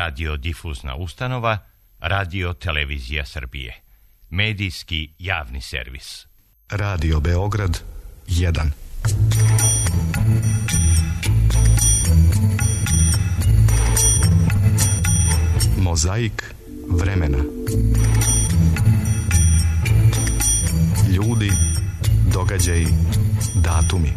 radiodifuzna ustanova Radio Televizija Srbije. Medijski javni servis. Radio Beograd 1. Mozaik vremena. Ljudi, događaji, datumi.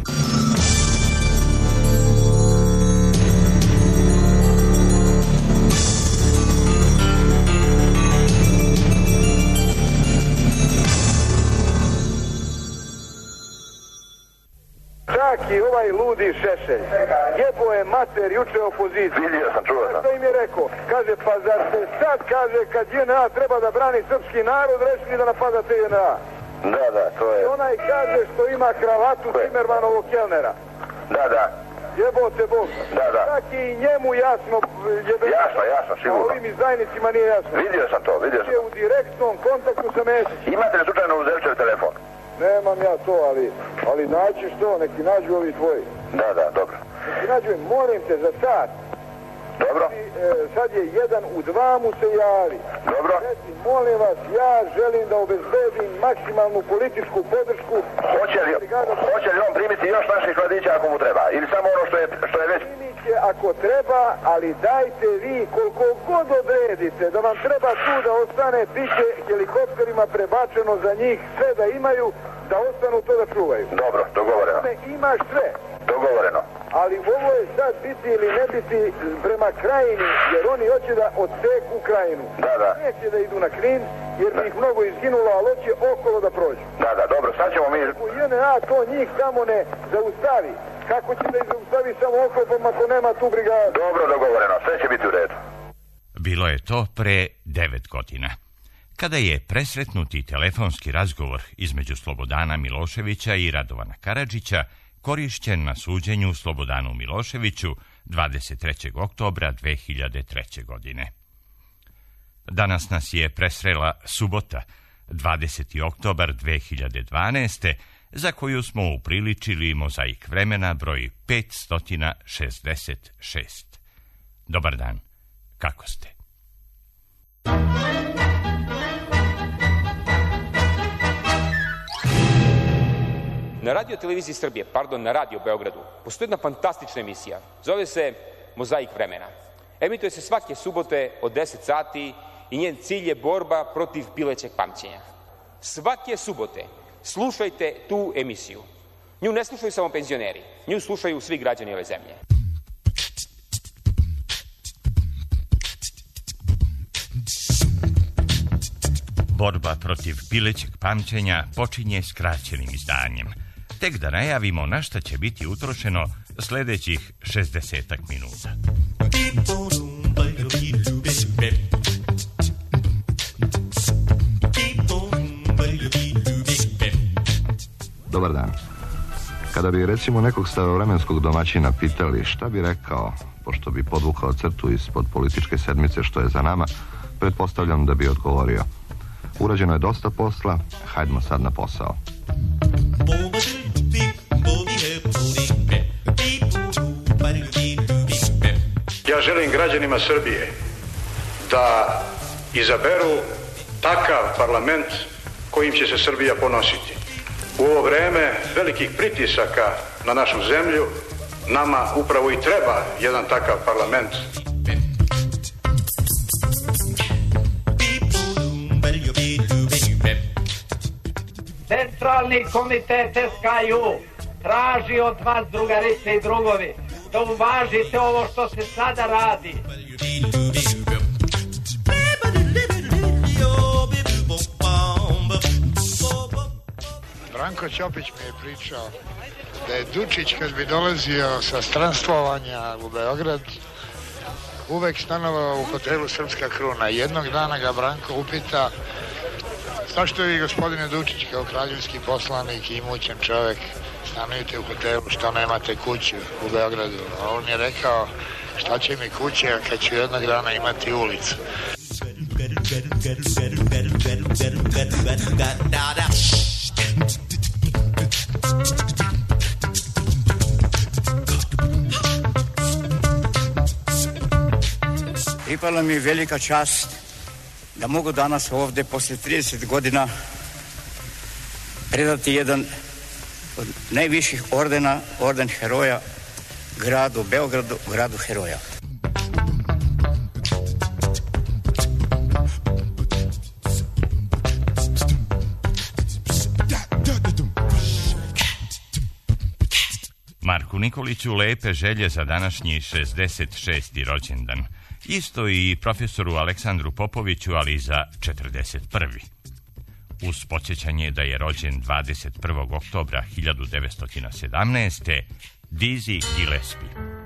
Čak i ovaj ludi Šešelj jebo je mater juče opoziciju. Vidio sam, čuo sam. Što im je rekao? Kaže, pa zar se sad, kaže, kad JNA treba da brani srpski narod, rešili da napadate JNA? Da, to je. I onaj kaže što ima kravatu Timermanovog kelnera. Da. Jebote Bog. Da. Čak i njemu jasno jebe. Jasno, sigurno. A ovim izdajnicima nije jasno. Vidio sam to. Je u direktnom kontaktu sa Mesićem. Imate li slučajno Uzelčev telefon? Nemam ja to, ali naći što, neki nađu ovi tvoji. Da, dobro. Neki nađu, molim te za sat. Dobro. Sad je 1 u 2 mu se javi. Dobro. Reci, molim vas, ja želim da obezbedim maksimalnu političku podršku. Hoće li on primiti još naših mladića ako mu treba? Ili samo ono što je već... Primit će ako treba, ali dajte vi koliko god odredite da vam treba tu da ostane, bit će helikopterima prebačeno za njih sve da imaju, da ostanu to da čuvaju. Dobro, dogovoreno. Imaš sve. Dogovoreno. Ali ovo je sad biti ili ne biti prema krajini, jer oni hoće da odseku krajinu. Da. Neće da idu na Knin, jer bi ih mnogo izginulo, ali hoće okolo da prođu. Da, dobro, sad ćemo mi... U JNA to njih tamo ne zaustavi. Kako će da ih zaustavi samo oklopom ako nema tu brigadu? Dobro, dogovoreno, sve će biti u redu. Bilo je to pre 9 godina. Kada je presretnuti telefonski razgovor između Slobodana Miloševića i Radovana Karadžića korišćen na suđenju Slobodanu Miloševiću 23. oktobra 2003. godine. Danas nas je presrela subota, 20. oktobar 2012. za koju smo upriličili mozaik vremena broj 566. Dobar dan, kako ste? Na Radio Televiziji Srbije, na Radio Beogradu, postoji jedna fantastična emisija. Zove se Mozaik vremena. Emituje se svake subote od 10 sati i njen cilj je borba protiv pilećeg pamćenja. Svake subote slušajte tu emisiju. Nju ne slušaju samo penzioneri, nju slušaju svi građani ove zemlje. Borba protiv pilećeg pamćenja počinje skraćenim izdanjem. Tek da najavimo na šta će biti utrošeno sljedećih 60 minuta. Dobar dan. Kada bi recimo nekog starovremenskog domaćina pitali šta bi rekao, pošto bi podvukao crtu ispod političke sedmice što je za nama, pretpostavljam da bi odgovorio: urađeno je dosta posla, hajdemo sad na posao. Ja želim građanima Srbije da izaberu takav parlament kojim će se Srbija ponositi. U ovo vreme velikih pritisaka na našu zemlju, nama upravo i treba jedan takav parlament. Centralni komitet SKU traži od vas, drugarice i drugovi, da uvažite ovo što se sada radi. Branko Ćopić mi je pričao da je Dučić kad bi dolazio sa stranstvovanja u Beograd uvek stanovao u hotelu Srpska kruna. Jednog dana ga Branko upita: zašto vi, gospodine Dučić, kao kraljevski poslanik i imućan čovjek, stanujete u hotelu, što nemate kuću u Beogradu? A on je rekao: šta će mi kuća kad ću jednog dana imati ulicu? Pripala mi je velika čast da mogu danas ovdje poslije 30 godina predati jedan od najviših ordena, orden heroja gradu Beogradu, gradu heroja. Marku Nikoliću lepe želje za današnji 66. rođendan. Isto i profesoru Aleksandru Popoviću, ali za 41. Uz podsjećanje da je rođen 21. oktobra 1917. Dizzy Gillespie.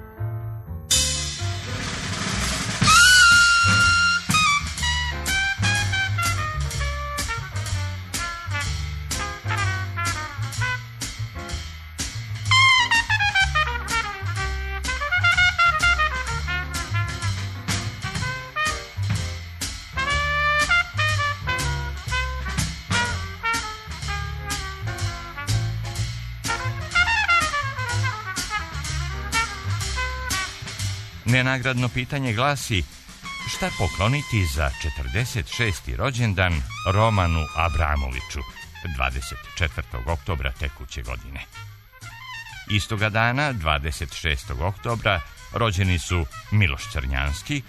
Nenagradno pitanje glasi: šta pokloniti za 46. rođendan Romanu Abramoviću 24. oktobra tekuće godine? Istoga dana, 26. oktobra, rođeni su Miloš Crnjanski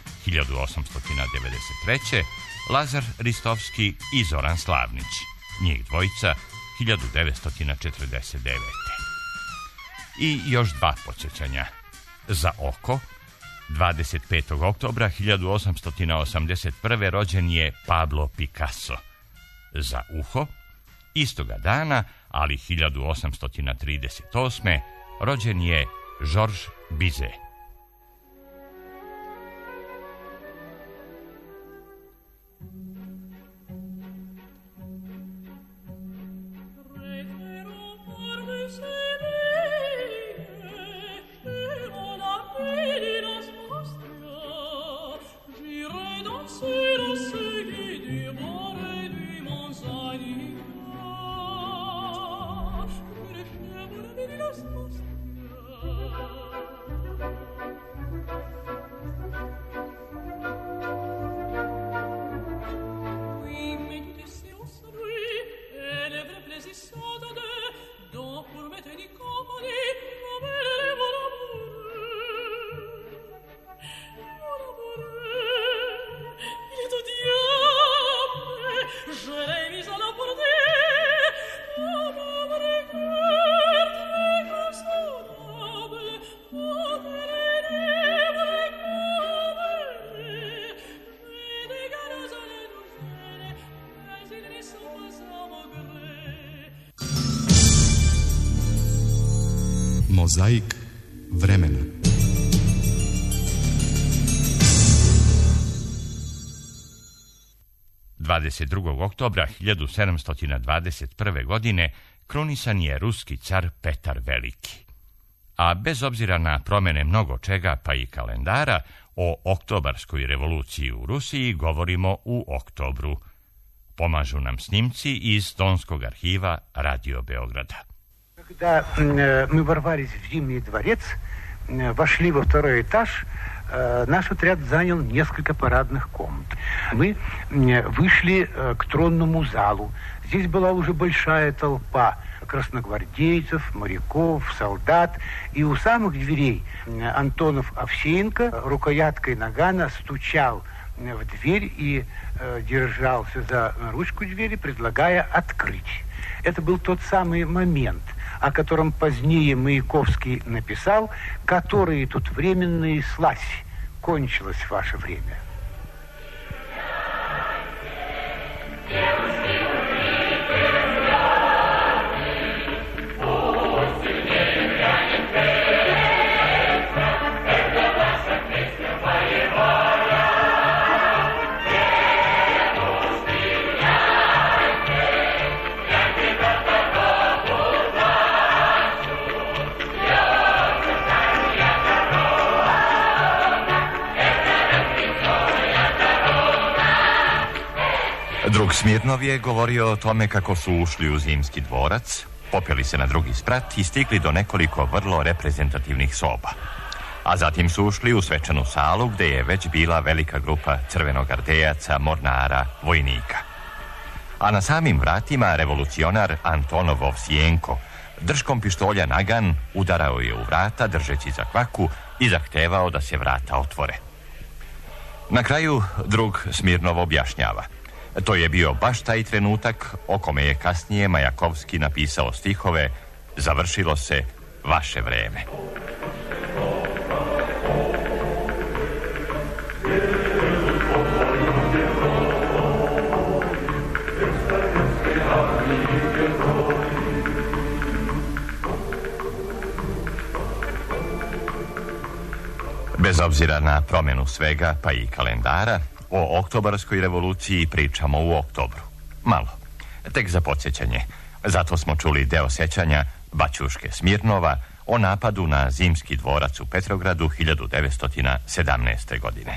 1893. Lazar Ristovski i Zoran Slavnić, njih dvojica 1949. I još dva podsjećanja. Za oko, 25. oktobra 1881. rođen je Pablo Picasso. Za uho, istoga dana, ali 1838. rođen je Georges Bizet. Mozaik vremena. oktobra 1721. godine krunisan je ruski car Petar Veliki. A bez obzira na promjene mnogo čega, pa i kalendara, o oktobarskoj revoluciji u Rusiji govorimo u oktobru. Pomažu nam snimci iz Tonskog arhiva Radio Beograda. Когда мы ворвались в Зимний дворец, вошли во второй этаж, наш отряд занял несколько парадных комнат. Мы вышли к тронному залу. Здесь была уже большая толпа красногвардейцев, моряков, солдат. И у самых дверей Антонов Овсеенко рукояткой нагана стучал в дверь и держался за ручку двери, предлагая открыть. Это был тот самый момент, о котором позднее Маяковский написал: «Которые тут временные слазь, кончилось ваше время». Drug Smirnov je govorio o tome kako su ušli u Zimski dvorac, popeli se na drugi sprat i stigli do nekoliko vrlo reprezentativnih soba. a zatim su ušli u svečanu salu gdje je već bila velika grupa crvenogardejaca, mornara, vojnika. A na samim vratima revolucionar Antonov Ovsijenko držkom pištolja nagan udarao je u vrata držeći za kvaku i zahtevao da se vrata otvore. Na kraju drug Smirnov objašnjava. To je bio baš taj trenutak o kome je kasnije Majakovski napisao stihove "Završilo se vaše vreme". Bez obzira na promjenu svega, pa i kalendara, o oktobarskoj revoluciji pričamo u oktobru. Malo, tek za podsjećanje. Zato smo čuli deo sećanja Baćuške Smirnova o napadu na Zimski dvorac u Petrogradu 1917. godine.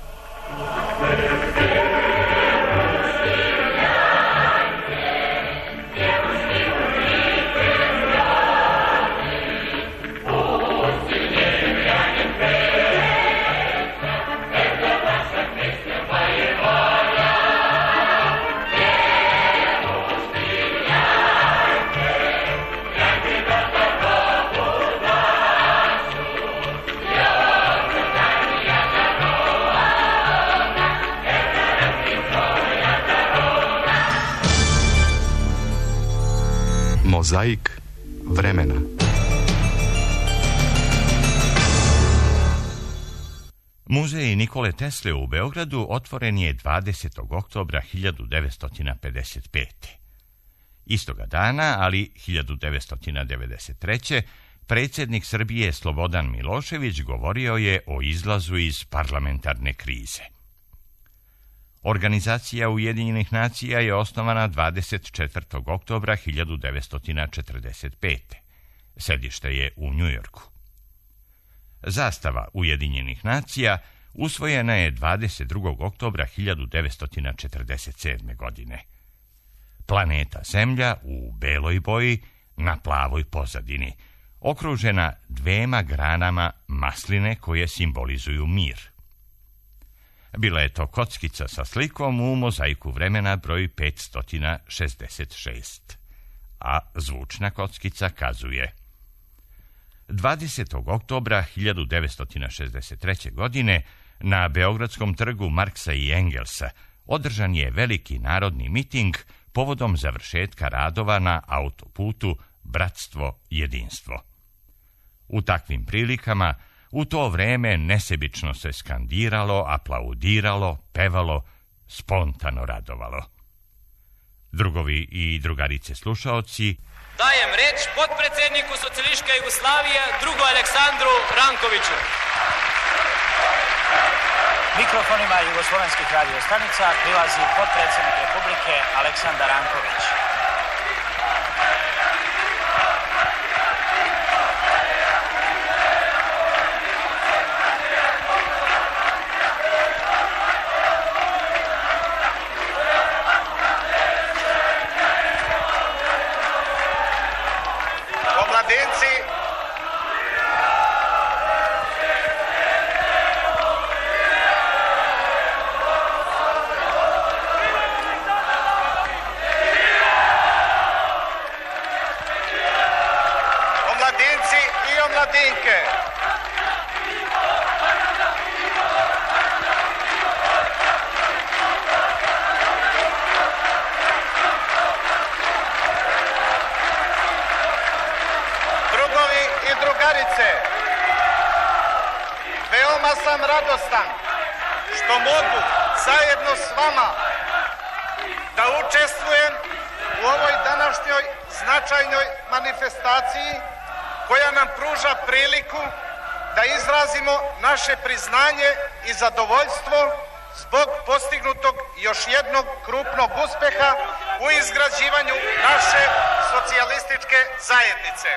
Mozaik vremena. Muzej Nikole Tesle u Beogradu otvoren je 20. oktobra 1955. Istoga dana, ali 1993. predsjednik Srbije Slobodan Milošević govorio je o izlazu iz parlamentarne krize. Organizacija Ujedinjenih nacija je osnovana 24. oktobra 1945. Sedište je u Njujorku. Zastava Ujedinjenih nacija usvojena je 22. oktobra 1947. godine. Planeta Zemlja u beloj boji na plavoj pozadini, okružena dvema granama masline koje simbolizuju mir. Bila je to kockica sa slikom u mozaiku vremena broj 566, a zvučna kockica kazuje: 20. oktobra 1963. godine na Beogradskom trgu Marksa i Engelsa održan je veliki narodni miting povodom završetka radova na autoputu Bratstvo jedinstvo. U takvim prilikama u to vreme nesebično se skandiralo, aplaudiralo, pevalo, spontano radovalo. Drugovi i drugarice slušaoci, dajem reč potpredsjedniku Socijalističke Jugoslavije, drugu Aleksandru Rankoviću. Mikrofonima jugoslovenskih radiostanica prilazi potpredsjednik Republike Aleksandar Ranković. Veoma sam radostan što mogu zajedno s vama da učestvujem u ovoj današnjoj značajnoj manifestaciji koja nam pruža priliku da izrazimo naše priznanje i zadovoljstvo zbog postignutog još jednog krupnog uspeha u izgrađivanju naše socijalističke zajednice.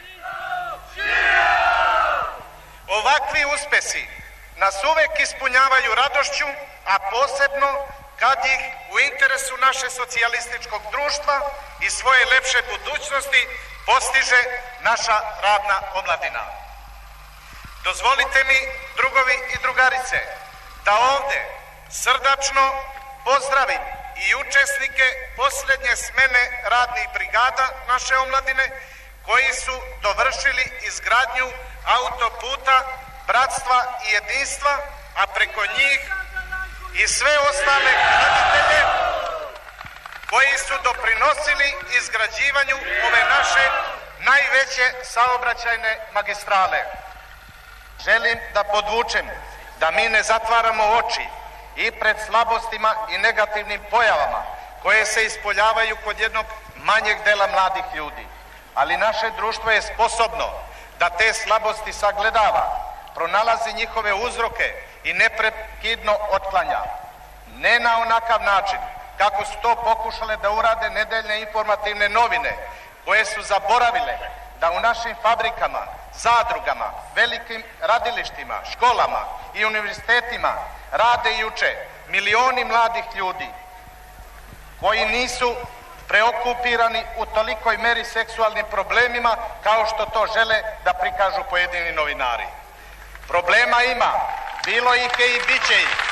Ovakvi uspesi nas uvek ispunjavaju radošću, a posebno kad ih u interesu naše socijalističkog društva i svoje lepše budućnosti postiže naša radna omladina. Dozvolite mi, drugovi i drugarice, da ovde srdačno pozdravim i učesnike posljednje smene radnih brigada naše omladine koji su dovršili izgradnju autoputa Bratstva i Jedinstva, a preko njih i sve ostale graditelje koji su doprinosili izgrađivanju ove naše najveće saobraćajne magistrale. Želim da podvučem da mi ne zatvaramo oči i pred slabostima i negativnim pojavama koje se ispoljavaju kod jednog manjeg dela mladih ljudi. Ali naše društvo je sposobno da te slabosti sagledava, pronalazi njihove uzroke i neprekidno otklanja. Ne na onakav način kako su to pokušale da urade nedeljne informativne novine, koje su zaboravile da u našim fabrikama, zadrugama, velikim radilištima, školama i univerzitetima rade i uče milioni mladih ljudi koji nisu preokupirani u tolikoj meri seksualnim problemima kao što to žele da prikažu pojedini novinari. Problema ima, bilo ih je i bit će ih.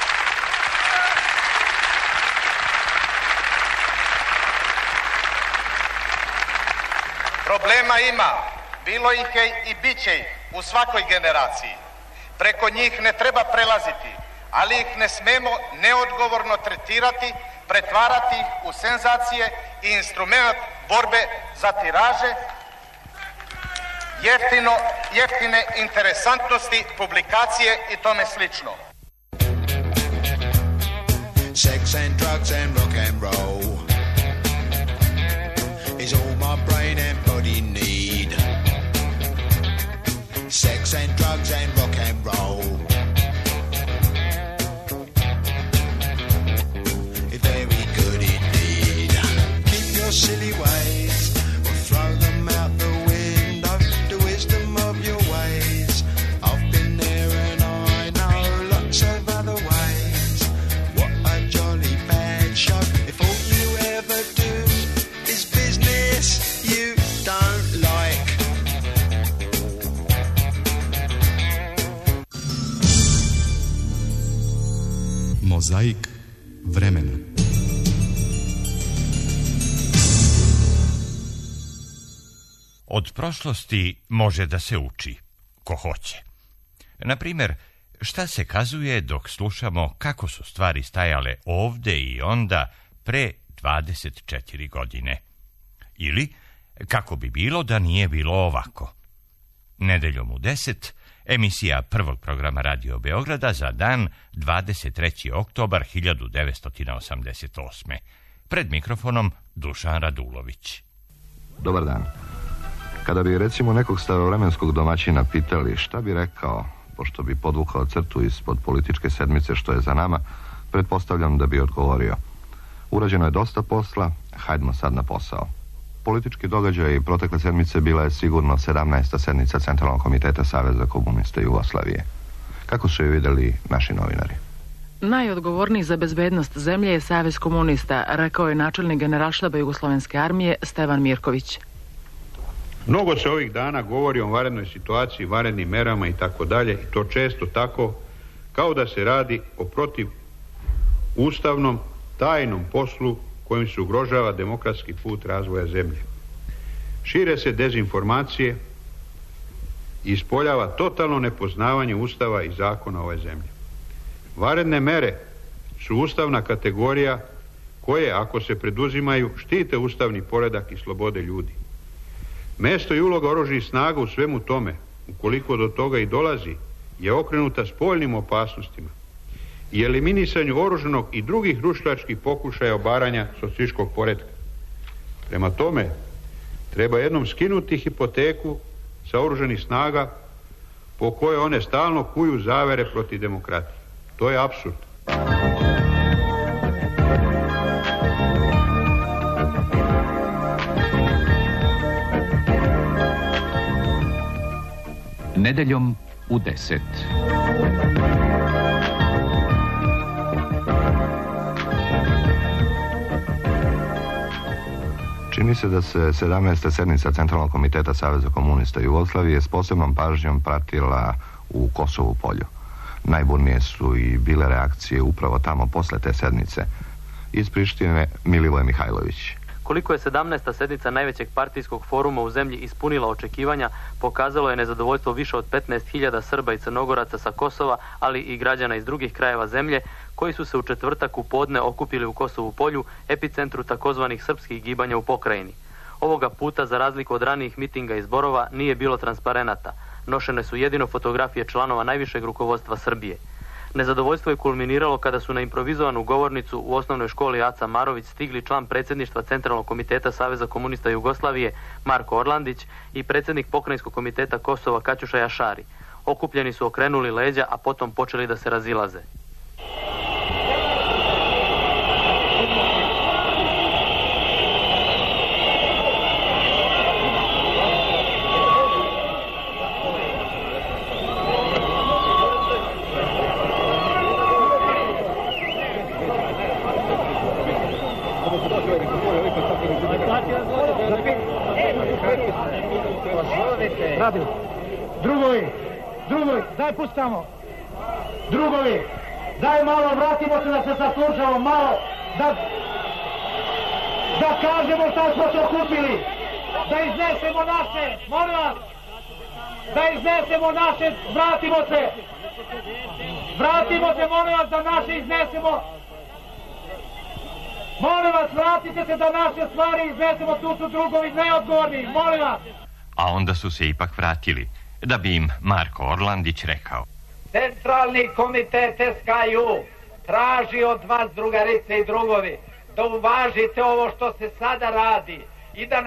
Problema ima, bilo ih je i bit će ih u svakoj generaciji. Preko njih ne treba prelaziti, ali ih ne smemo neodgovorno tretirati, pretvarati ih u senzacije i instrument borbe za tiraže, jeftine interesantnosti, publikacije i tome slično. Sex and drugs and rock and roll is all my brain and body need. Sex and drugs and rock and roll is very good indeed. Keep your silly ways or throw them out the window. The wisdom of your ways, I've been there and I know lots of other ways. What a jolly bad show. If all you ever do is business you don't like. Mozaik vremena. Od prošlosti može da se uči, ko hoće. Na primjer, šta se kazuje dok slušamo kako su stvari stajale ovde i onda pre 24 godine. Ili kako bi bilo da nije bilo ovako. Nedeljom u 10, emisija prvog programa Radio Beograda za dan 23. oktobar 1988. Pred mikrofonom Dušan Radulović. Dobar dan. Kada bi recimo nekog starovremenskog domaćina pitali šta bi rekao, pošto bi podvukao crtu ispod političke sedmice što je za nama, pretpostavljam da bi odgovorio: urađeno je dosta posla, hajdmo sad na posao. Politički događaj protekle sedmice bila je sigurno 17. sednica Centralnog komiteta Saveza komunista Jugoslavije. Kako su je vidjeli naši novinari? Najodgovorniji za bezbednost zemlje je Savez komunista, rekao je načelnik Generalštaba Jugoslovenske armije Stevan Mirković. Mnogo se ovih dana govori o vanrednoj situaciji, vanrednim merama i tako dalje, i to često tako kao da se radi o protiv ustavnom tajnom poslu kojim se ugrožava demokratski put razvoja zemlje. Šire se dezinformacije i ispoljava totalno nepoznavanje Ustava i zakona ove zemlje. Vanredne mere su ustavna kategorija koje, ako se preduzimaju, štite ustavni poredak i slobode ljudi. Mesto i uloga oružanih snaga u svemu tome, ukoliko do toga i dolazi, je okrenuta spoljnim opasnostima i eliminisanju oružanog i drugih rušilačkih pokušaja obaranja socijalističkog poretka. Prema tome, treba jednom skinuti hipoteku sa oružanih snaga po kojoj one stalno kuju zavere protiv demokratije. To je apsurd. Nedeljom u 10. Čini se da se 17. sednica Centralnog komiteta Saveza komunista Jugoslavije s posebnom pažnjom pratila u Kosovu polju. Najburnije su i bile reakcije upravo tamo posle te sednice. Iz Prištine Milivoje Mihajlović. Koliko je 17. sednica najvećeg partijskog foruma u zemlji ispunila očekivanja, pokazalo je nezadovoljstvo više od 15.000 Srba i Crnogoraca sa Kosova, ali i građana iz drugih krajeva zemlje, koji su se u četvrtak u podne okupili u Kosovu polju, epicentru takozvanih srpskih gibanja u pokrajini. Ovoga puta, za razliku od ranijih mitinga i zborova, nije bilo transparenata. Nošene su jedino fotografije članova najvišeg rukovodstva Srbije. Nezadovoljstvo je kulminiralo kada su na improvizovanu govornicu u osnovnoj školi Aca Marović stigli član predsjedništva Centralnog komiteta Saveza komunista Jugoslavije Marko Orlandić i predsjednik pokrajinskog komiteta Kosova Kaćuša Jašari. Okupljeni su okrenuli leđa, a potom počeli da se razilaze. Drugovi, daj pustamo. Drugovi, daj malo, vratimo se da se saslušamo, malo, da kažemo šta smo se okupili. Da iznesemo naše, molim vas, da iznesemo naše, vratimo se, molim vas, da naše iznesemo. Molim vas, vratite se da naše stvari iznesemo, tu su drugovi neodgovorni, molim vas. A onda su se ipak vratili, da bi im Marko Orlandić rekao: Centralni komitet SKJ traži od vas, drugarice i drugovi, da uvažite ovo što se sada radi i da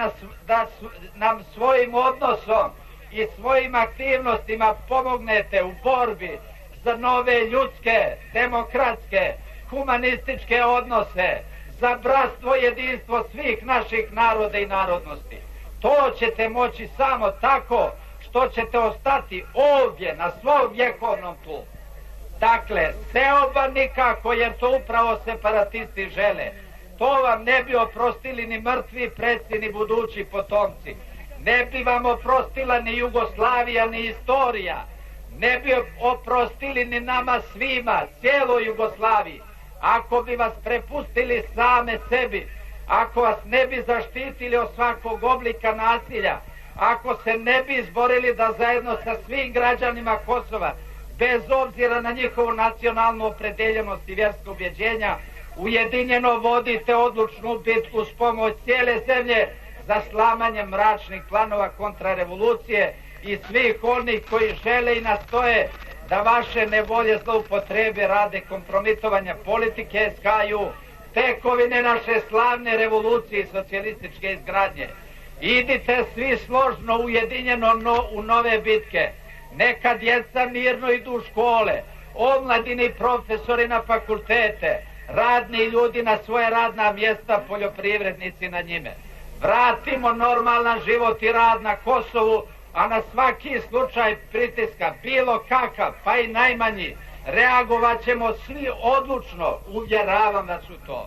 nam svojim odnosom i svojim aktivnostima pomognete u borbi za nove ljudske, demokratske, humanističke odnose, za bratstvo i jedinstvo svih naših naroda i narodnosti. To ćete moći samo tako što ćete ostati ovdje na svom vjekovnom tlu. Dakle, seoba nikako, jer to upravo separatisti žele. To vam ne bi oprostili ni mrtvi preci, ni budući potomci. Ne bi vam oprostila ni Jugoslavija, ni istorija. Ne bi oprostili ni nama svima, cijeloj Jugoslaviji. Ako bi vas prepustili same sebi, ako vas ne bi zaštitili od svakog oblika nasilja, ako se ne bi izborili da zajedno sa svim građanima Kosova, bez obzira na njihovu nacionalnu opredeljenost i vjersko ubjeđenja, ujedinjeno vodite odlučnu bitku s pomoć cijele zemlje za slamanje mračnih planova kontrarevolucije i svih onih koji žele i nastoje da vaše nevolje zloupotrebe rade kompromitovanja politike SKJ, tekovine naše slavne revolucije i socijalističke izgradnje. Idite svi složno, ujedinjeno u nove bitke. Neka djeca mirno idu u škole, omladini profesori na fakultete, radni ljudi na svoje radna mjesta, poljoprivrednici na njime. Vratimo normalan život i rad na Kosovu, a na svaki slučaj pritiska, bilo kakav, pa i najmanji, reagovat ćemo svi odlučno, uvjeravam vas u to.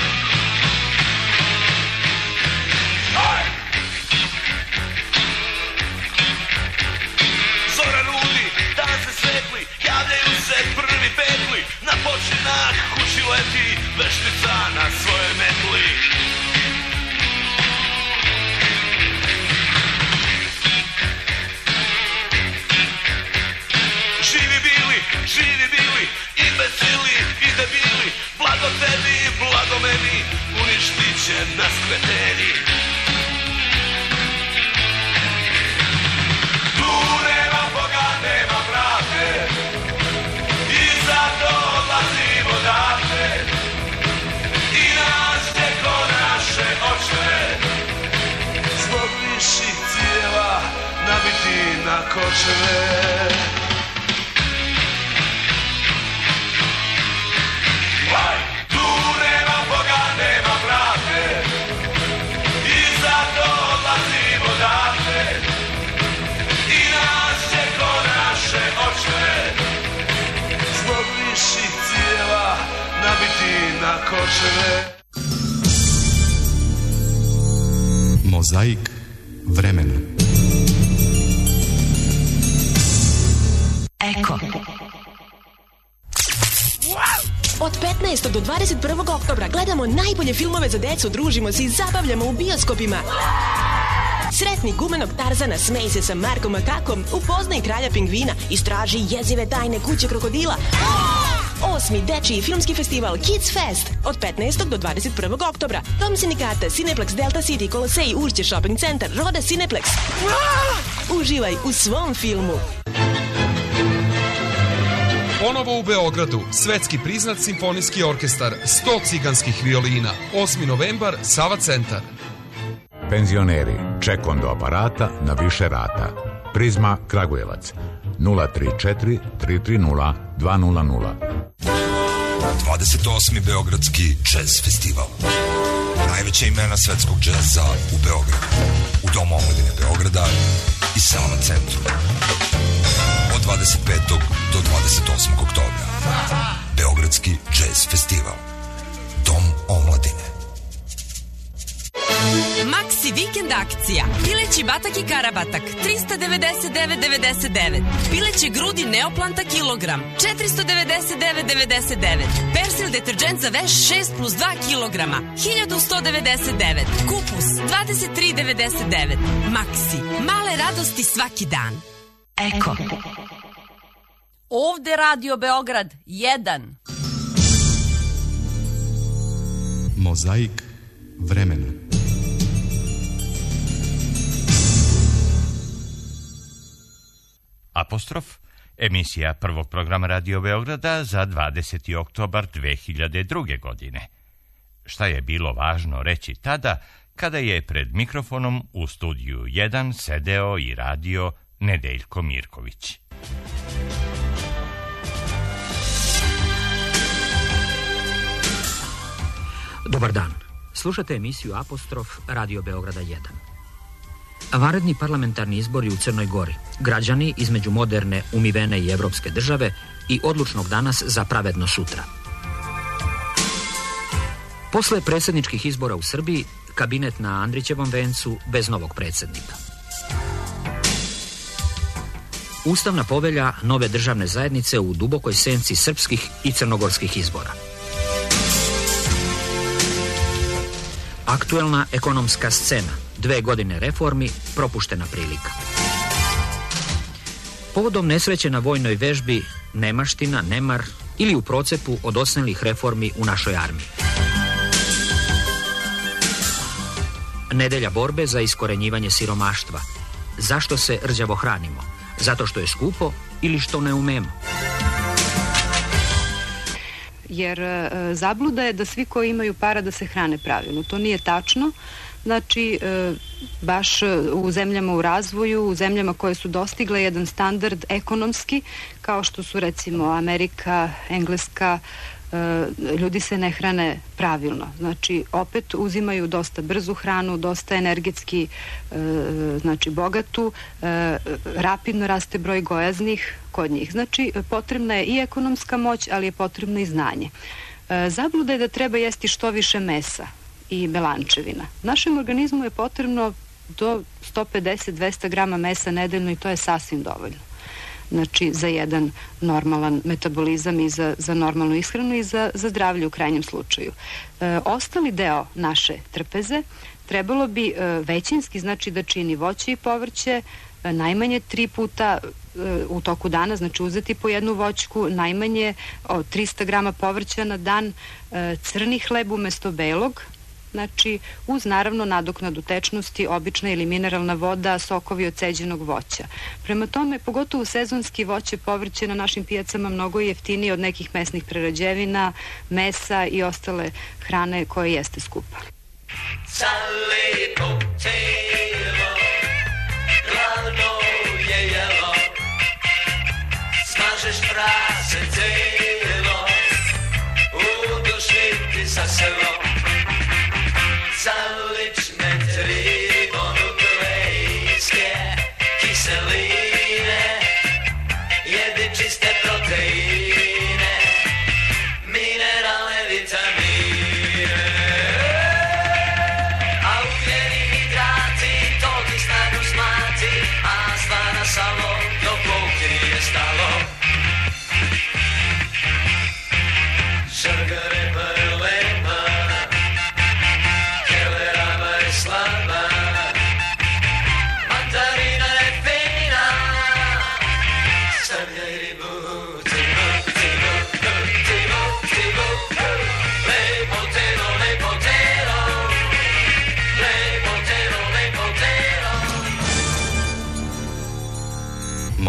Zora rudi, dan se svetli, javljaju se prvi petli, na počinak kući leti, veštica na svojoj metli. Živi bili, imbecili i debili, blago tebi, blago meni, uništit će nas kreteni. Tu nema Boga, nema pravde, i zato odlazimo odavde, i nas će ko naše očeve, zbog viših ciljeva nabiti na kočeve. Zbog viših ciljeva nabiti na kočeve. Mozaik vremena. Eko. Od 15. do 21. oktobra gledamo najbolje filmove za decu, družimo se i zabavljamo u bioskopima. Sretni gumenog Tarzana, smej se sa Markom Makakom, upoznaj kralja pingvina, istraži jezive tajne kuće krokodila. 8. dečiji filmski festival Kids Fest od 15. do 21. oktobra. Dom sindikata, Cineplex, Delta City, Kolosej, Ušće, Shopping Centar, Roda Cineplex. Uživaj u svom filmu. Ponovo u Beogradu, svetski priznat simfonijski orkestar, 100 ciganskih violina, 8. novembar, Sava centar. Penzioneri, ček do aparata na više rata. Prizma Kragujevac, 034 330 200. 28. Beogradski jazz festival. Najveća imena svetskog džeza u Beogradu. U Domu omladine Beograda i Sava centru. Od 25. do 28. oktobra. Beogradski jazz festival. Dom omladine. Maxi vikend akcija. Pileći batak i karabatak 399,99. Pileće grudi Neoplanta kilogram 499,99. Persil deterđent za veš 6+2 kilograma 1199. Kupus 23,99. Maxi. Male radosti svaki dan. Eko. Ovde Radio Beograd 1. Mozaik vremena. Apostrof, emisija prvog programa Radio Beograda za 20. oktobar 2002. godine. Šta je bilo važno reći tada, kada je pred mikrofonom u studiju 1 sedeo i radio Nedeljko Mirković. Dobar dan. Slušate emisiju Apostrof Radio Beograda 1. Vanredni parlamentarni izbori u Crnoj Gori. Građani između moderne, umivene i evropske države i odlučnog danas za pravedno sutra. Posle predsjedničkih izbora u Srbiji, kabinet na Andrićevom vencu bez novog predsjednika. Ustavna povelja nove državne zajednice u dubokoj senci srpskih i crnogorskih izbora. Aktuelna ekonomska scena. 2 godine reformi, propuštena prilika. Povodom nesreće na vojnoj vežbi, nemaština, nemar ili u procepu od osnovnih reformi u našoj armiji. Nedelja borbe za iskorenjivanje siromaštva. Zašto se rđavo hranimo? Zato što je skupo ili što ne umemo? Jer zabluda je da svi koji imaju para da se hrane pravilno. To nije tačno. Znači, baš u zemljama u razvoju, u zemljama koje su dostigle jedan standard ekonomski, kao što su recimo Amerika, Engleska, ljudi se ne hrane pravilno. Znači, opet uzimaju dosta brzu hranu, dosta energetski, znači bogatu, rapidno raste broj gojaznih kod njih. Znači, potrebna je i ekonomska moć, ali je potrebno i znanje. Zabluda je da treba jesti što više mesa i belančevina. Našem organizmu je potrebno do 150-200 grama mesa nedeljno i to je sasvim dovoljno. Znači, za jedan normalan metabolizam i za normalnu ishranu i za zdravlje u krajnjem slučaju. Ostali deo naše trpeze trebalo bi većinski, znači da čini voće i povrće, najmanje 3 puta u toku dana, znači uzeti po jednu voćku, najmanje 300 grama povrća na dan, crni hleb umesto belog, znači uz naravno nadoknadu tečnosti, obična ili mineralna voda, sokovi od ceđenog voća. Prema tome, pogotovo sezonski voće, povrće na našim pijacama mnogo je jeftinije od nekih mesnih prerađevina, mesa i ostale hrane koje jeste skupa. Zalepo telo, glavno je jelo, smažeš prase telo, u duši ti sa selom. Zalične tribonukleinske kiseline, jedi čiste proteine, mineralne vitamine. A ugljeni hidrati, to ti snagu smati, a stvara salo, do pouke nije stalo.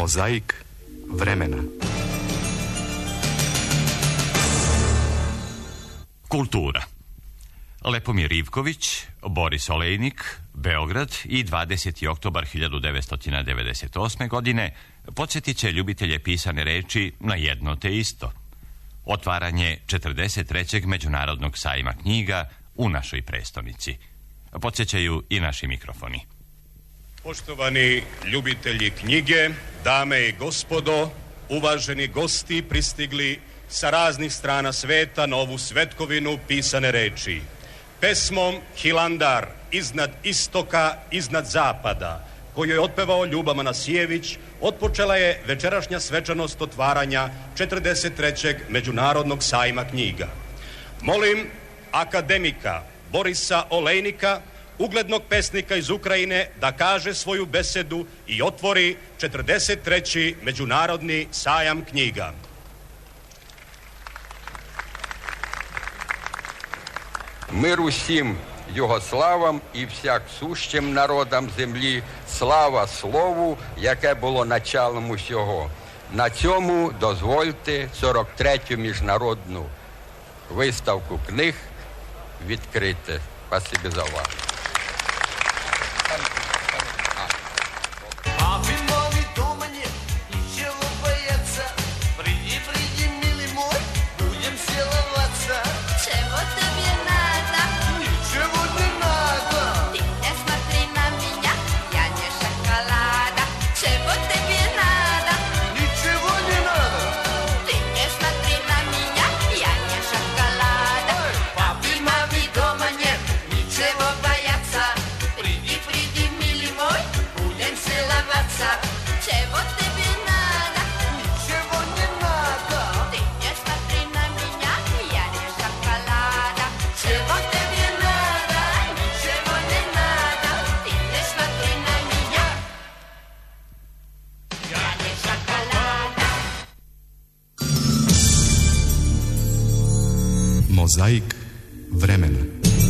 Mozaik vremena. Kultura. Lepomir Ivković, Boris Olejnik, Beograd i 20. oktobar 1998. godine podsjetit će ljubitelje pisane reči na jedno te isto. Otvaranje 43. Međunarodnog sajma knjiga u našoj prestonici. Podsjećaju i naši mikrofoni. Poštovani ljubitelji knjige, dame i gospodo, uvaženi gosti pristigli sa raznih strana sveta na ovu svetkovinu pisane reči. Pesmom Hilandar, iznad istoka, iznad zapada, koju je otpevao Ljuba Manasijević, otpočela je večerašnja svečanost otvaranja 43. Međunarodnog sajma knjiga. Molim akademika Borisa Olejnika, uglednog pesnika iz Ukrajine, da kaže svoju besedu i otvori 43. Međunarodni sajam knjiga. Мир усім югославам і всяк сущим народам землі, слава слову, яке було началом усього. На цьому дозвольте 43-ю міжнародну виставку книг відкрити. Спасибі за увагу. Mozaik vremena.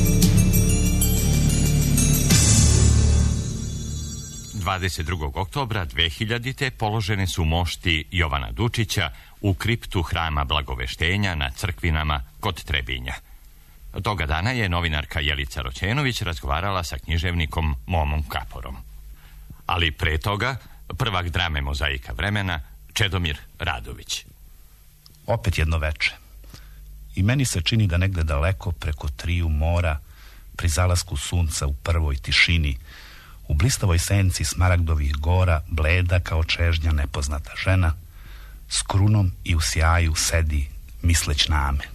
Oktobra 2000. položene su mošti Jovana Dučića u kriptu Hrama Blagoveštenja na Crkvinama kod Trebinja. Toga dana je novinarka Jelica Roćenović razgovarala sa književnikom Momom Kaporom. Ali pre toga, prvak drame Mozaika vremena, Čedomir Radović. Opet jedno veče. I meni se čini da negde daleko preko triju mora, pri zalasku sunca u prvoj tišini, u blistavoj senci smaragdovih gora, bleda kao čežnja nepoznata žena, s krunom i u sjaju sedi misleć na me.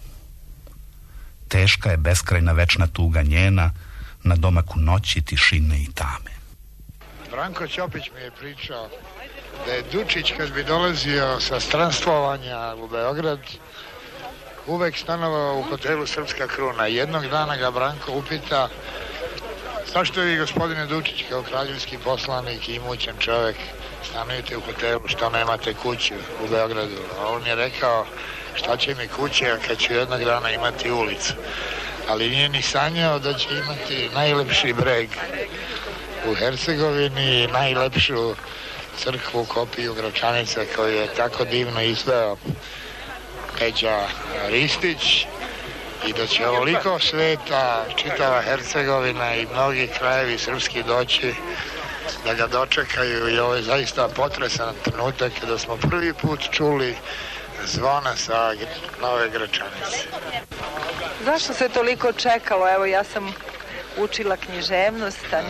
Teška je beskrajna večna tuga njena, na domaku noći, tišine i tame. Branko Ćopić mi je pričao da je Dučić kad bi dolazio sa stranstvovanja u Beograd uvek stanovao u hotelu Srpska kruna. Jednog dana ga Branko upita: zašto vi, gospodine Dučić, kao kraljevski poslanik i imućan čovjek, stanujete u hotelu, što nemate kuću u Beogradu? A on je rekao: šta će mi kuće kad ću jednog dana imati ulicu? Ali nije ni sanjao da će imati najlepši breg u Hercegovini i najlepšu crkvu, kopiju Gračanica koju je tako divno izveo Peđa Ristić, i da će ovoliko sveta, čitava Hercegovina i mnogi krajevi srpski doći da ga dočekaju. I ovo je zaista potresan trenutak kada smo prvi put čuli zvona sa Nove Gračanice. Zašto se toliko čekalo? Evo, ja sam učila književnost, a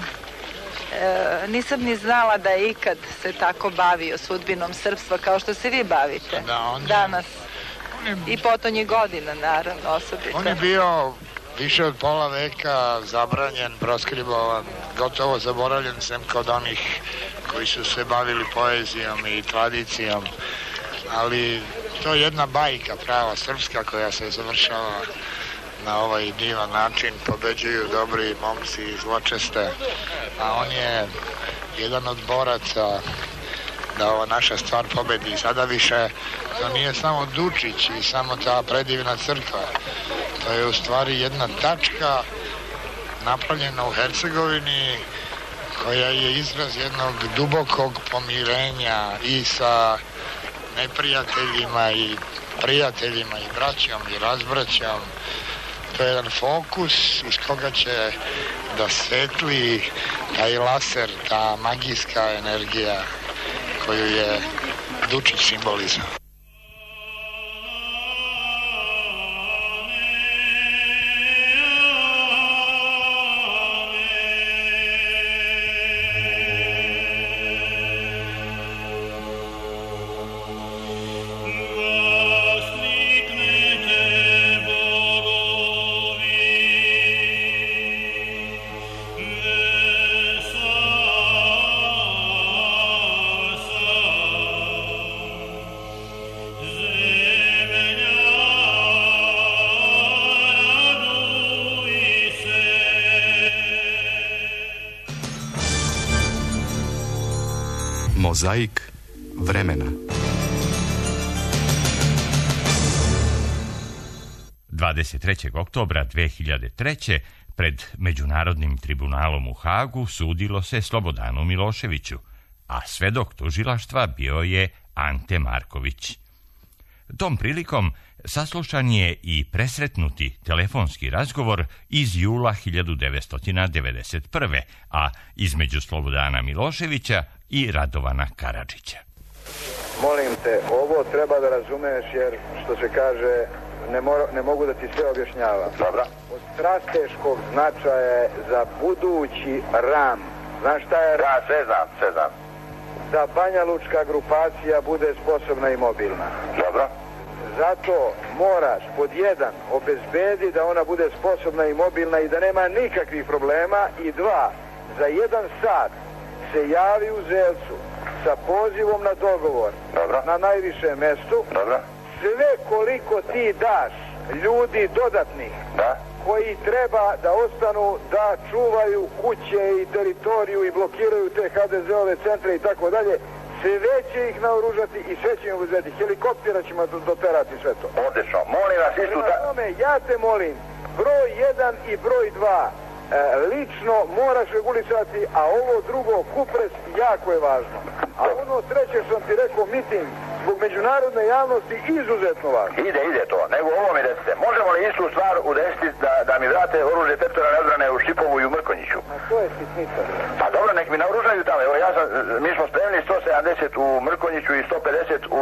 nisam ni znala da je ikad se tako bavio sudbinom srpstva kao što se vi bavite danas. I potonjih godina, naravno, osobito. On je bio više od pola veka zabranjen, proskribovan, gotovo zaboravljen sem kod onih koji su se bavili poezijom i tradicijom. Ali to je jedna bajka prava srpska koja se završava na ovaj divan način. Pobeđuju dobri momci i zločeste, a on je jedan od boraca da ova naša stvar pobedi. Sada više to nije samo Dučić i samo ta predivna crkva. To je u stvari jedna tačka napravljena u Hercegovini koja je izraz jednog dubokog pomirenja i sa neprijateljima i prijateljima i braćom i razbraćom. To je jedan fokus iz koga će da svetli taj laser, ta magijska energija koju je Dučić simbolizam. Mozaik vremena. 23. oktobra 2003. pred Međunarodnim tribunalom u Hagu sudilo se Slobodanu Miloševiću, a svedok tužilaštva bio je Ante Marković. Tom prilikom saslušan je i presretnuti telefonski razgovor iz jula 1991. a između Slobodana Miloševića i Radovana Karadžića. Molim te, ovo treba da razumeš jer, što se kaže, ne mogu da ti sve objašnjavam. Dobro. Od strateškog značaja je za budući RAM. Znaš šta je RAM? Da, sve znam. Da Banja Lučka grupacija bude sposobna i mobilna. Dobro. Zato moraš pod jedan obezbedi da ona bude sposobna i mobilna i da nema nikakvih problema, i dva, za 1 sat se javi u Zelcu sa pozivom na dogovor. Dobro. Na najvišem mestu. Dobro. Sve koliko ti daš ljudi dodatnih, da, koji treba da ostanu da čuvaju kuće i teritoriju i blokiraju te HDZ-ove centre i tako dalje, sve će ih naoružati i sve će im uzeti. Helikoptera ćemo doterati sve to. Odlično. Molim vas istu da... Ja te molim, broj 1 i broj 2 lično moraš regulisati, a ovo drugo, kupres, jako je važno. A ono treće što sam ti rekao, miting, zbog međunarodne javnosti, izuzetno važno. Ide to, nego ovo mi recite. Možemo li istu stvar udesiti da mi vrate oružje teritorijalne odbrane u Šipovu i u Mrkonjiću? A to je sitnica. Pa dobro, nek mi naoružaju tamo. Evo, mi smo spremni 170 u Mrkonjiću i 150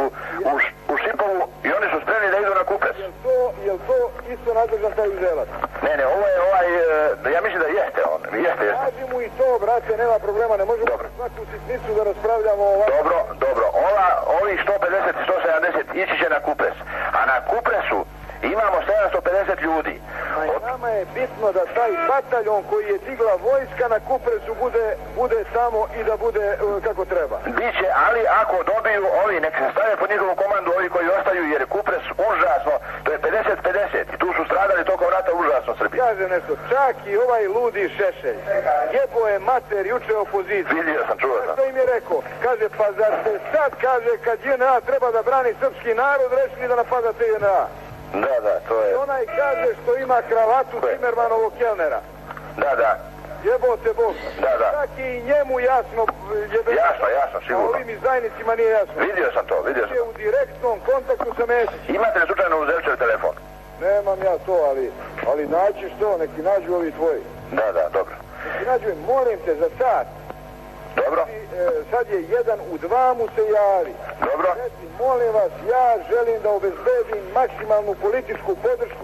u Šipovu i oni su spremni da idu na Kupres. Jel to isto nadležan taj uzelac? Ne, ovo je ja mislim da jeste on. Jeste. Kaži mu i to, brate, nema problema, ne možemo svaku sitnicu da raspravljamo ovako. Dobro. Ovih 150 i 170 ići će na Kupres. A na Kupresu imamo 750 ljudi. Nama je bitno da taj bataljon koji je digla vojska na Kupresu bude tamo i da bude kako treba. Biće, ali ako dobiju ovi, nek se stave pod njihovu komandu ovi koji ostaju, jer je Kupres užasno, to je 50-50 i tu su stradali tokom rata užasno Srbi. Kaže nešto, čak i ovaj ludi Šešelj, jebo je mater juče opoziciju. Vidio sam, čuo sam. Što im je rekao? Kaže, pa zar se sad, kaže, kad JNA treba da brani srpski narod, rešili da napadate JNA? Da, to je... Onaj kaže što ima kravatu Timermanovog kelnera. Da. Jebote Bog. Da. Čak i njemu jasno... Jasno, sigurno. A ovim izdajnicima nije jasno. Vidio sam to. Je u direktnom kontaktu sa Mesićem. Imate li slučajno u Zelčev telefon? Nemam ja to, ali naći što, neki nađu ovi tvoji. Da, dobro. Neki nađu, molim te, za sat. Dobro. Sad je 1 u 2 mu se javi. Dobro. Molim vas, ja želim da obezbedim maksimalnu političku podršku.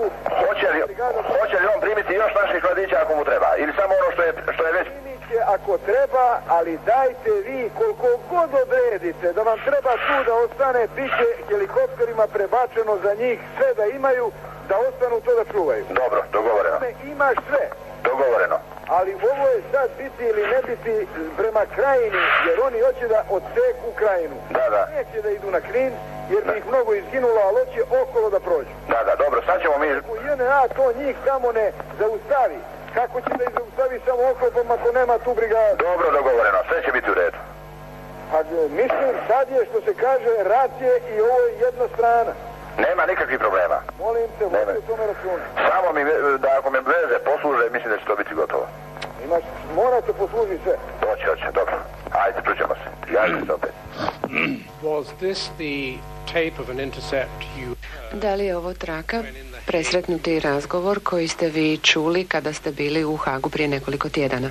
Hoće li on primiti još naših mladića ako mu treba? Ili samo ono što je već... Primit će ako treba, ali dajte vi koliko god odredite da vam treba tu da ostane, bit će helikopterima prebačeno za njih sve da imaju, da ostanu to da čuvaju. Dobro, dogovoreno. Imaš sve. Dogovoreno. Ali ovo je sad biti ili ne biti prema krajini, jer oni hoće da odseku krajinu. Da. Neće da idu na Knin, jer bi ih mnogo izginulo, ali hoće okolo da prođu. Da, dobro, sad ćemo mi... Ako JNA to njih tamo ne zaustavi, kako će da ih zaustavi samo oklopom ako nema tu brigadu? Dobro, dogovoreno, sve će biti u redu. A mislim, sad je, što se kaže, rat je i ovo je jedna strana. Nema nikakvih problema. Molim te, vodi o tome računa. Samo mi, da ako me veze posluže, mislim da će to biti gotovo. Morate poslužiti sve. Hoće. Da li je ovo traka, presretnuti razgovor koji ste vi čuli kada ste bili u Hagu prije nekoliko tjedana?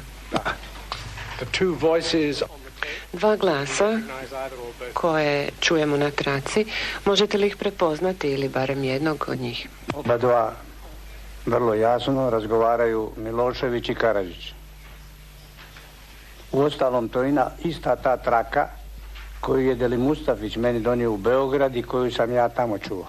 Dva glasa koje čujemo na traci, možete li ih prepoznati ili barem jednog od njih? Oba dva vrlo jasno razgovaraju Milošević i Karadžić. Uostalom, to je ista ta traka koju je Deli Mustafić meni donio u Beograd i koju sam ja tamo čuo.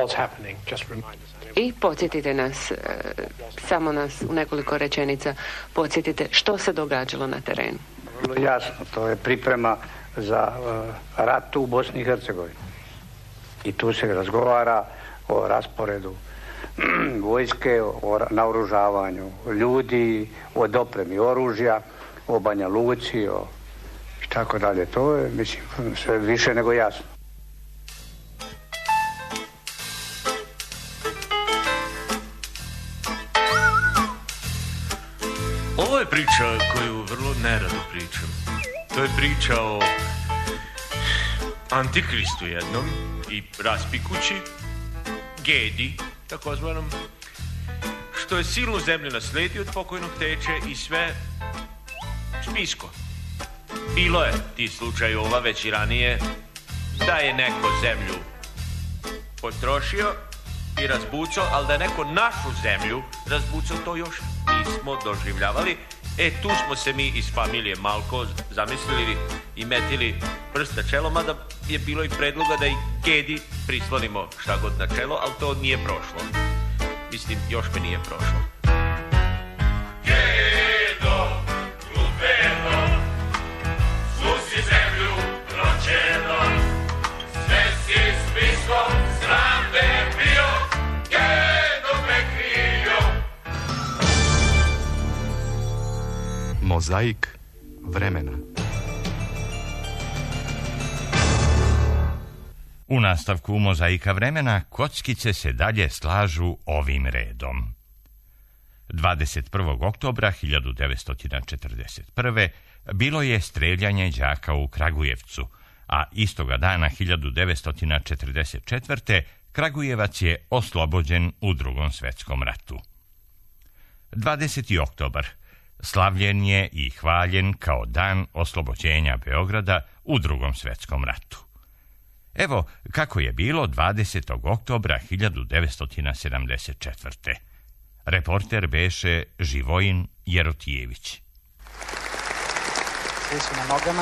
I podsjetite nas, samo nas u nekoliko rečenica, podsjetite što se događalo na terenu. Vrlo jasno, to je priprema za rat u Bosni i Hercegovini. I tu se razgovara o rasporedu vojske, o naoružavanju ljudi, o dopremi oružja, o Banja Luci, o i tako dalje. To je, mislim, sve više nego jasno. Ovo je priča koju vrlo nerado pričam. To je priča o Antikristu jednom i raspikući, Gedi, takozvanom, što je silnu zemlju nasledio od pokojnog teče i sve spisko. Bilo je ti slučajova već i ranije da je neko zemlju potrošio i razbucao, ali da je neko našu zemlju razbucao, to još nismo doživljavali. Tu smo se mi iz familije Malko zamislili i metili prst na čelo, mada je bilo i predloga da i Gedi prislonimo šta god na čelo, ali to nije prošlo. Mislim, još me nije prošlo. Gedo, lupedo, susi zemlju ročedo, sve si spiskom srambe bio, Gedo me krio. Mozaik vremena. U nastavku Mozaika vremena kockice se dalje slažu ovim redom. 21. oktobra 1941. bilo je streljanje đaka u Kragujevcu, a istoga dana 1944. Kragujevac je oslobođen u Drugom svjetskom ratu. 20. oktobar slavljen je i hvaljen kao dan oslobođenja Beograda u Drugom svjetskom ratu. Evo kako je bilo 20. oktobra 1974. Reporter beše Živojin Jerotijević. Svi su na nogama.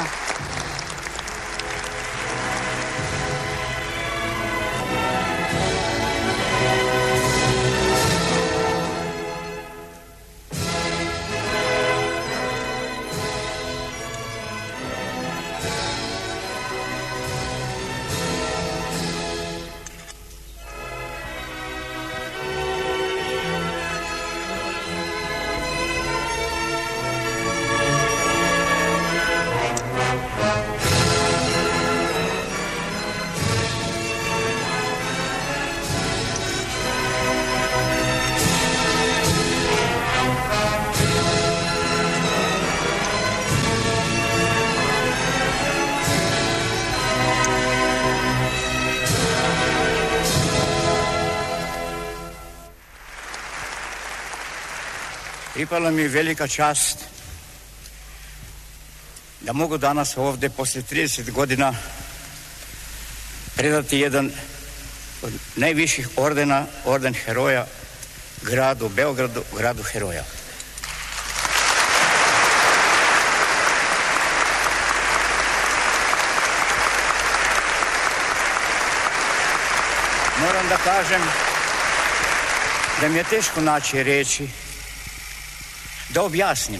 Pripala mi velika čast da mogu danas ovdje poslije 30 godina predati jedan od najviših ordena, orden heroja gradu Beogradu, gradu heroja. Moram da kažem da mi je teško naći riječi da objasnim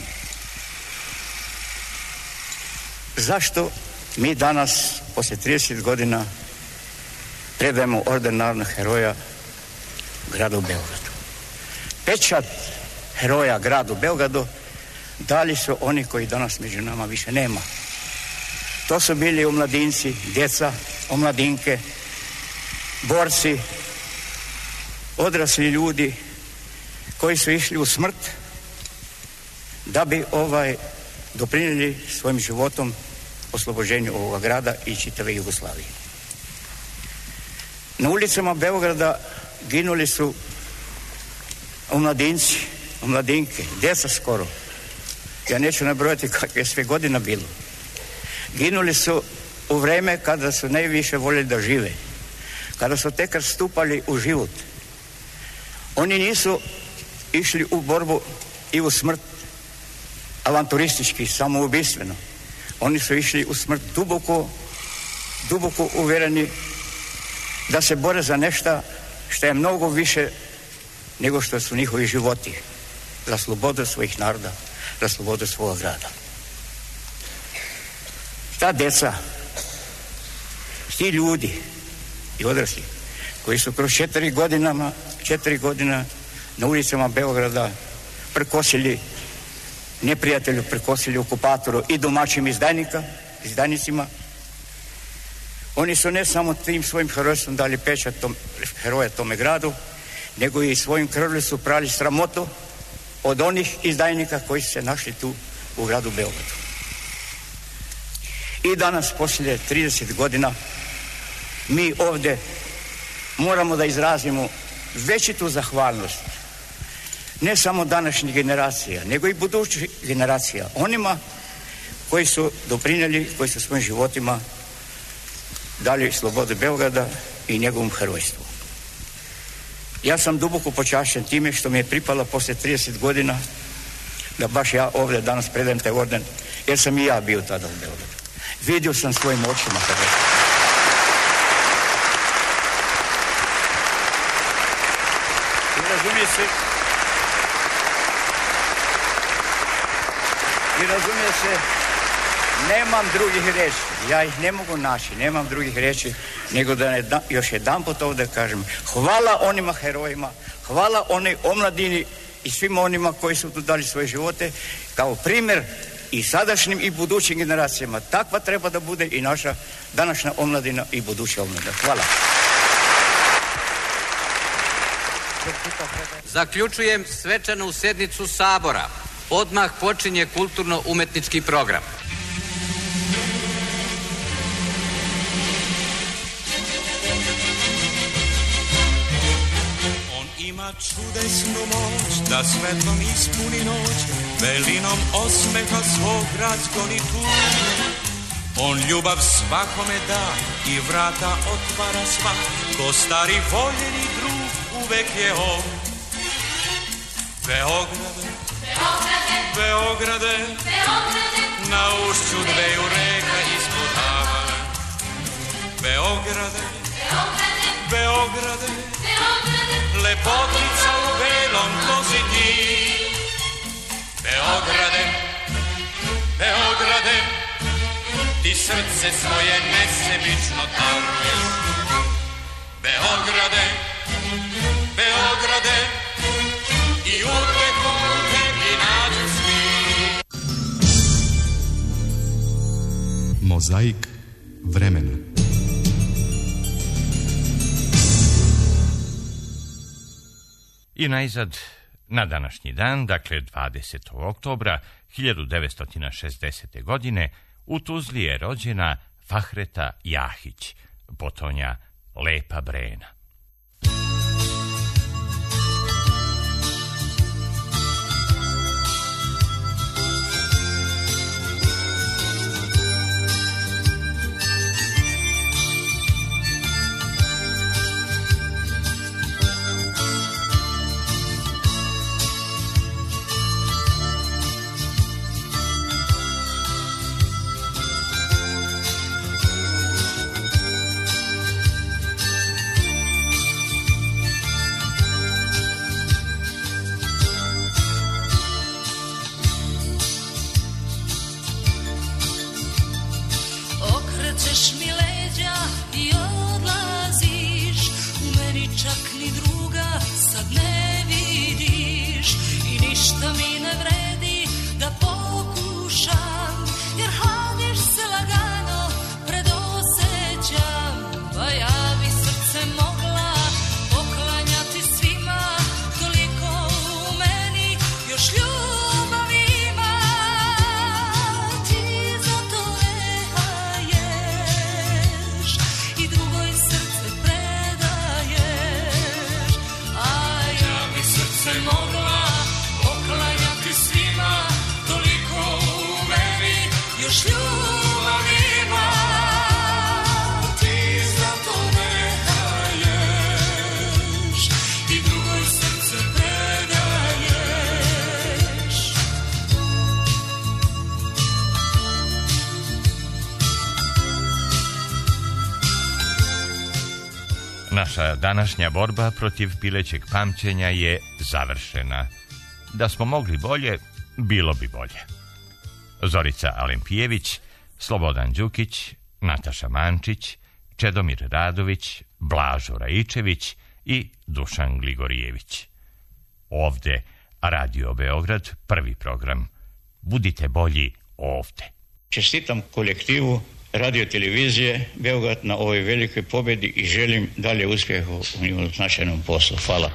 zašto mi danas, poslije 30 godina, predajemo orden narodnog heroja gradu Beogradu. Pečat heroja gradu Beogradu dali su oni koji danas među nama više nema. To su bili omladinci, djeca, omladinke, borci, odrasli ljudi koji su išli u smrt da bi doprinijeli svojim životom oslobođenju ovoga grada i čitave Jugoslavije. Na ulicama Beograda ginuli su omladinci, omladinke, djeca skoro. Ja neću nabrojati kakve je sve godina bilo. Ginuli su u vreme kada su najviše voljeli da žive, kada su tek stupali u život. Oni nisu išli u borbu i u smrt avanturistički, samoubistveno. Oni su išli u smrt duboko uvjereni da se bore za nešto što je mnogo više nego što su njihovi životi, za slobodu svojih naroda, za slobodu svoga grada. Ta deca, ti ljudi i odrasli koji su kroz 4 godina na ulicama Beograda prekosili neprijatelju, prekosili okupatoru i domaćim izdajnicima. Oni su ne samo tim svojim herojstvom dali pečat heroja tome gradu, nego i svojim krvlju su prali sramotu od onih izdajnika koji su se našli tu u gradu Beogradu. I danas, poslije 30 godina, mi ovdje moramo da izrazimo većitu zahvalnost ne samo današnjih generacija, nego i budućih generacija, onima koji su doprinijeli, koji su svojim životima dali slobodu Beograda i njegovom herojstvu. Ja sam duboko počašćen time što mi je pripalo poslije 30 godina da baš ja ovdje danas predajem taj orden, jer sam i ja bio tada u Beogradu. Vidio sam svojim očima herojstvo. I razumije se, nemam drugih reći, ja ih ne mogu naći, nemam drugih reći, nego da još jedanput ovdje kažem, hvala onima herojima, hvala onoj omladini i svima onima koji su tu dali svoje živote, kao primjer i sadašnjim i budućim generacijama. Takva treba da bude i naša današnja omladina i buduća omladina. Hvala. Zaključujem svečanu sednicu Sabora. Odmah počinje kulturno-umetnički program. On ima čudesnu moć da svetlom ispuni noć, velinom osmeha svog razgoni tu. On ljubav svakome da i vrata otvara sva, ko stari voljeni drug uvek je on. Beograde, Beograde, na ušću dveju reka ispod Avale. Beograde, Beograde, lepotica u belom kozi ti. Beograde, Beograde, ti srce svoje nesebično daruješ. Beograde, Beograde, i uvek u tebi nađu svi. Mozaik vremena. I najzad, na današnji dan, dakle 20. oktobra 1960. godine, u Tuzli je rođena Fahreta Jahić, potonja Lepa Brena. se mogla poklanjati svima, toliko u meni još ljubav ima. Ti zato ne daješ i drugoj srce predaješ. Naša današnja borba protiv pilećeg pamćenja je završena. Da smo mogli bolje, bilo bi bolje. Zorica Alempijević, Slobodan Đukić, Nataša Mančić, Čedomir Radović, Blažo Raičević i Dušan Gligorijević. Ovde Radio Beograd, prvi program. Budite bolji ovde. Čestitam kolektivu radio televizije Beograd na ovoj velikoj pobjedi i želim dalje uspjeha u njihovom značajnom poslu. Hvala.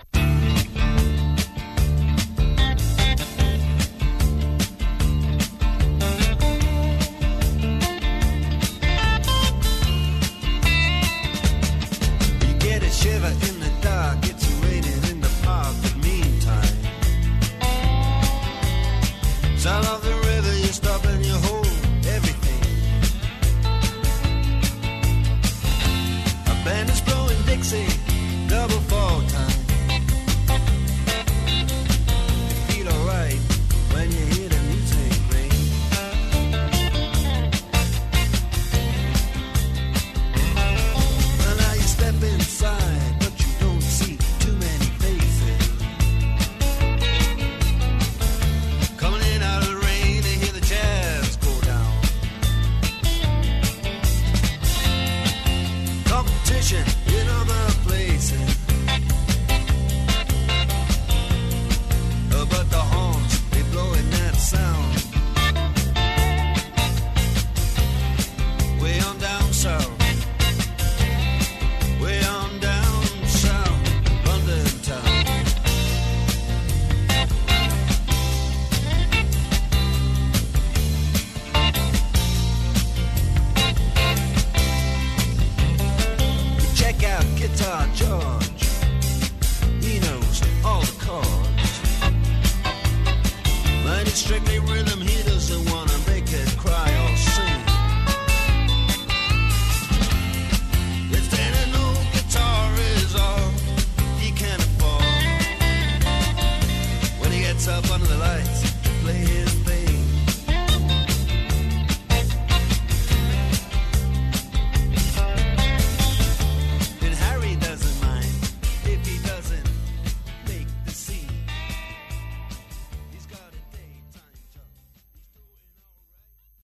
Strictly rhythm, he doesn't want